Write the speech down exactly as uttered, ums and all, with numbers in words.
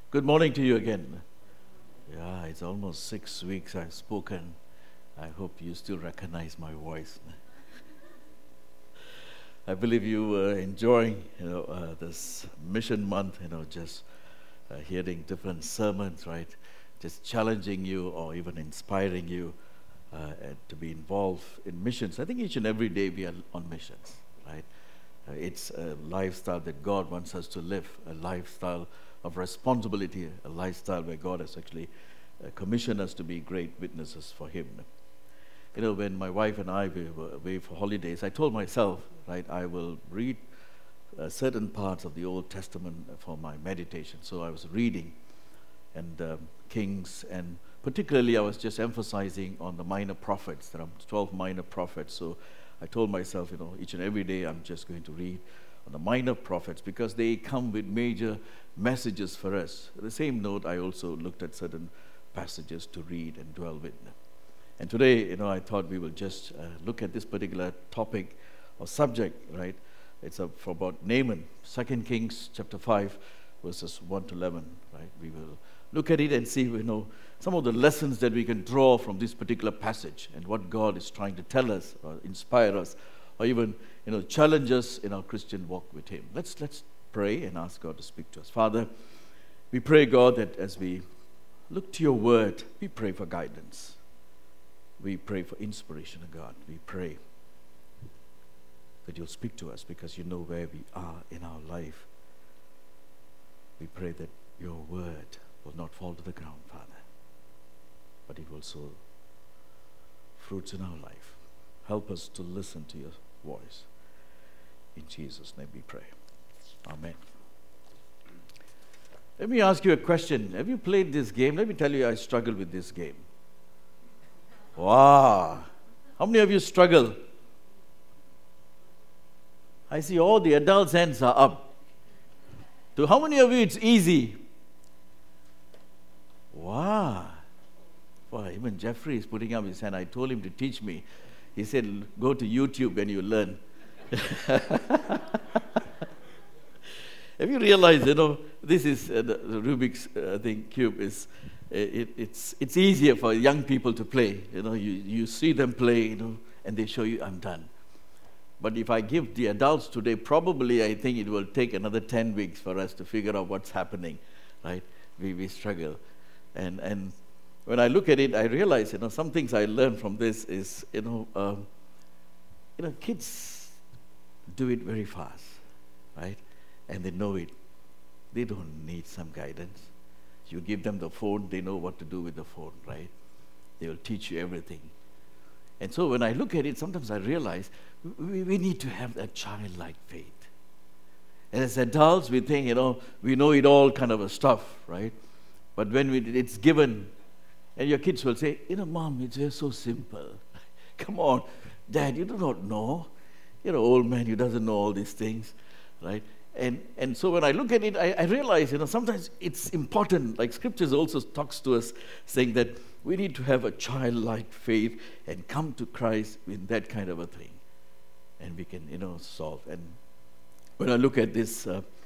Good morning to you again. Yeah, it's almost six weeks I've spoken. I hope you still recognize my voice. I believe you were enjoying, you know, uh, this mission month. You know, just uh, hearing different sermons, right? Just challenging you or even inspiring you uh, and to be involved in missions. I think each and every day we are on missions, right? Uh, it's a lifestyle that God wants us to live, a lifestyle of responsibility, a lifestyle where God has actually uh, commissioned us to be great witnesses for Him. You know, when my wife and I we were away for holidays, I told myself, right, I will read uh, certain parts of the Old Testament for my meditation. So I was reading and um, Kings, and particularly I was just emphasizing on the minor prophets. There are twelve minor prophets. So I told myself, you know, each and every day I'm just going to read on the minor prophets because they come with major messages for us. On the same note, I also looked at certain passages to read and dwell with. And today, you know, I thought we will just uh, look at this particular topic or subject, right? It's a, for about Naaman, Second Kings chapter five, verses one to eleven, right? We will look at it and see, you know, some of the lessons that we can draw from this particular passage and what God is trying to tell us or inspire us or even, you know, challenge us in our Christian walk with Him. Let's let's pray and ask God to speak to us. Father, we pray, God, that as we look to your word, we pray for guidance. We pray for inspiration, God. We pray that you'll speak to us because you know where we are in our life. We pray that your word will not fall to the ground, Father, but it will sow fruits in our life. Help us to listen to your voice. In Jesus' name we pray. Amen. Let me ask you a question. Have you played this game? Let me tell you, I struggle with this game. Wow. How many of you struggle? I see all the adults' hands are up. To how many of you it's easy? Wow. Well, even Jeffrey is putting up his hand. I told him to teach me. He said, go to YouTube and you learn. Have you realized, you know, this is uh, the, the Rubik's uh, thing, cube is, uh, it, it's it's easier for young people to play. You know, you, you see them play, you know, and they show you, I'm done. But if I give the adults today, probably I think it will take another ten weeks for us to figure out what's happening, right? We we struggle. And and when I look at it, I realize, you know, some things I learned from this is, you know, um, you know, kids do it very fast, right? And they know it. They don't need some guidance. You give them the phone, they know what to do with the phone, right? They will teach you everything. And so when I look at it, sometimes I realize we, we need to have that childlike faith. And as adults, we think, you know, we know it all kind of a stuff, right? But when we, it's given, and your kids will say, you know, Mom, it's just so simple. Come on, Dad, you do not know. You're an old man, you doesn't know all these things, right? And and so when I look at it, I, I realize, you know, sometimes it's important. Like Scriptures also talks to us, saying that we need to have a childlike faith and come to Christ in that kind of a thing, and we can, you know, solve. And when I look at this uh,